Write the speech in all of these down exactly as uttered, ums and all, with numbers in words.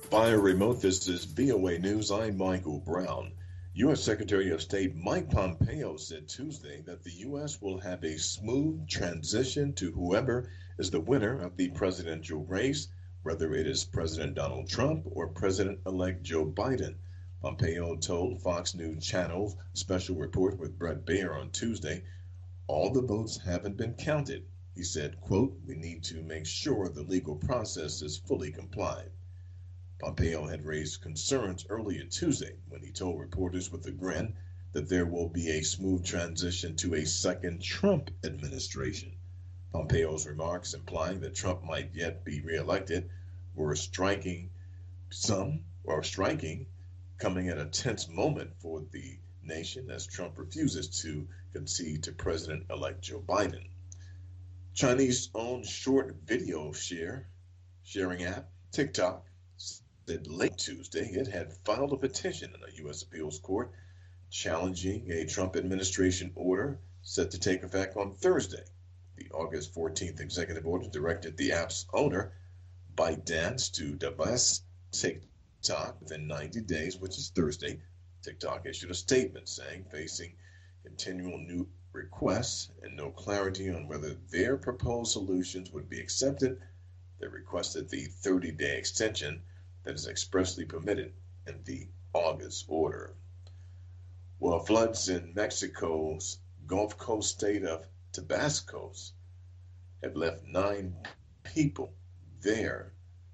Via remote, this is V O A News. I'm Michael Brown. U S. Secretary of State Mike Pompeo said Tuesday that the U S will have a smooth transition to whoever is the winner of the presidential race, whether it is President Donald Trump or President-elect Joe Biden. Pompeo told Fox News Channel's special report with Bret Baier on Tuesday, all the votes haven't been counted. He said, quote, we need to make sure the legal process is fully complied. Pompeo had raised concerns earlier Tuesday when he told reporters with a grin that there will be a smooth transition to a second Trump administration. Pompeo's remarks implying that Trump might yet be reelected were striking some or striking, coming at a tense moment for the nation as Trump refuses to concede to President-elect Joe Biden. Chinese-owned short video share sharing app TikTok said late Tuesday it had filed a petition in a U S appeals court challenging a Trump administration order set to take effect on Thursday. The August fourteenth executive order directed the app's owner, ByteDance, to divest TikTok within ninety days, which is Thursday. TikTok issued a statement saying, facing continual new requests and no clarity on whether their proposed solutions would be accepted, they requested the thirty-day extension that is expressly permitted in the August order. Well, floods in Mexico's Gulf Coast state of Tabasco have left nine people there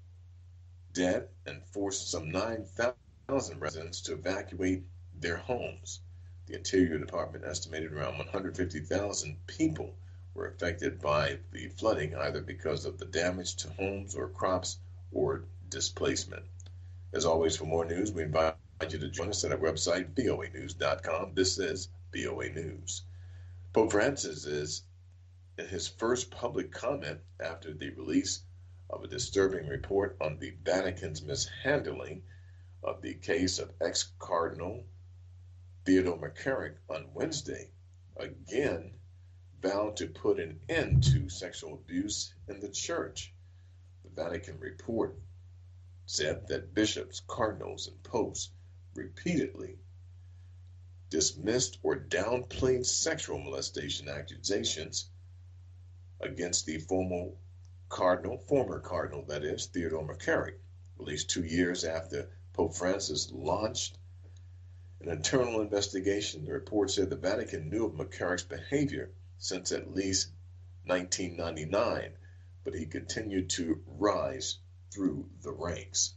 dead and forced some nine thousand residents to evacuate their homes. The Interior Department estimated around one hundred fifty thousand people were affected by the flooding, either because of the damage to homes or crops or displacement. As always, for more news, we invite you to join us at our website, V O A news dot com. This is V O A News. Pope Francis is in his first public comment after the release of a disturbing report on the Vatican's mishandling of the case of ex-Cardinal Theodore McCarrick on Wednesday, again vowed to put an end to sexual abuse in the church. The Vatican report said that bishops, cardinals, and popes repeatedly dismissed or downplayed sexual molestation accusations against the former cardinal, former cardinal, that is, Theodore McCarrick, at least two years after Pope Francis launched an internal investigation. The report said the Vatican knew of McCarrick's behavior since at least nineteen ninety-nine, but he continued to rise through the ranks.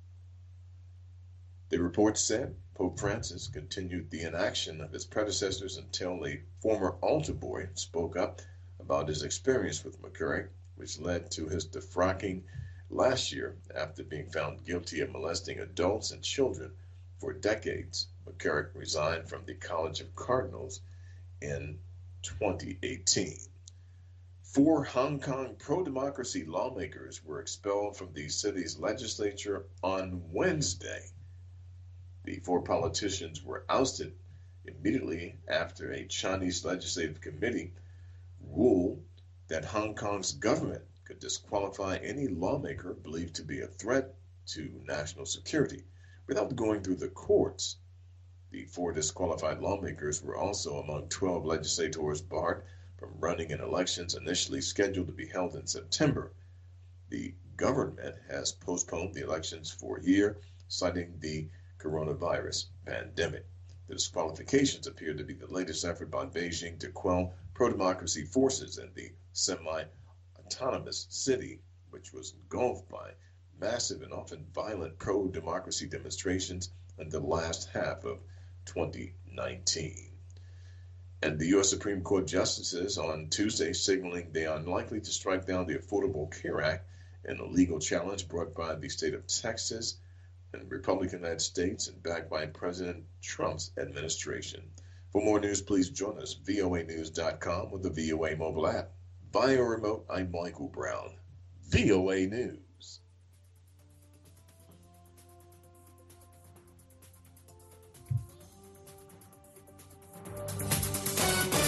The report said Pope Francis continued the inaction of his predecessors until a former altar boy spoke up about his experience with McCarrick, which led to his defrocking last year after being found guilty of molesting adults and children for decades. McCarrick resigned from the College of Cardinals in twenty eighteen. Four Hong Kong pro-democracy lawmakers were expelled from the city's legislature on Wednesday. The four politicians were ousted immediately after a Chinese legislative committee ruled that Hong Kong's government could disqualify any lawmaker believed to be a threat to national security without going through the courts. The four disqualified lawmakers were also among twelve legislators barred from running in elections initially scheduled to be held in September. The government has postponed the elections for a year, citing the coronavirus pandemic. The disqualifications appear to be the latest effort by Beijing to quell pro-democracy forces in the semi-autonomous city, which was engulfed by massive and often violent pro-democracy demonstrations in the last half of twenty nineteen. And the U S. Supreme Court justices on Tuesday signaling they are unlikely to strike down the Affordable Care Act in a legal challenge brought by the state of Texas and Republican-led states and backed by President Trump's administration. For more news, please join us, V O A news dot com, with the V O A mobile app. Via remote, I'm Michael Brown. V O A News.